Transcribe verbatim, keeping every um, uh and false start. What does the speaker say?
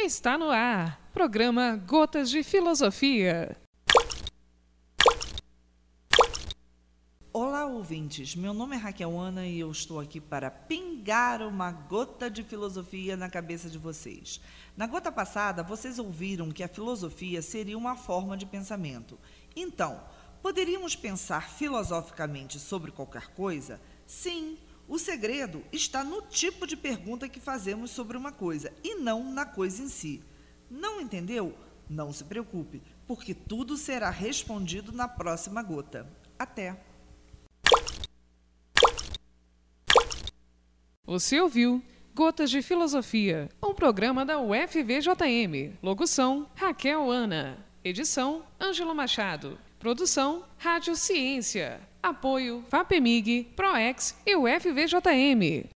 Está no ar, programa Gotas de Filosofia. Olá, ouvintes. Meu nome é Raquel Ana e eu estou aqui para pingar uma gota de filosofia na cabeça de vocês. Na gota passada, vocês ouviram que a filosofia seria uma forma de pensamento. Então, poderíamos pensar filosoficamente sobre qualquer coisa? Sim. O segredo está no tipo de pergunta que fazemos sobre uma coisa e não na coisa em si. Não entendeu? Não se preocupe, porque tudo será respondido na próxima gota. Até! Você ouviu Gotas de Filosofia, um programa da U F V J M. Locução, Raquel Ana. Edição, Ângelo Machado. Produção, Rádio Ciência. Apoio, FAPEMIG, PROEX e U F V J M.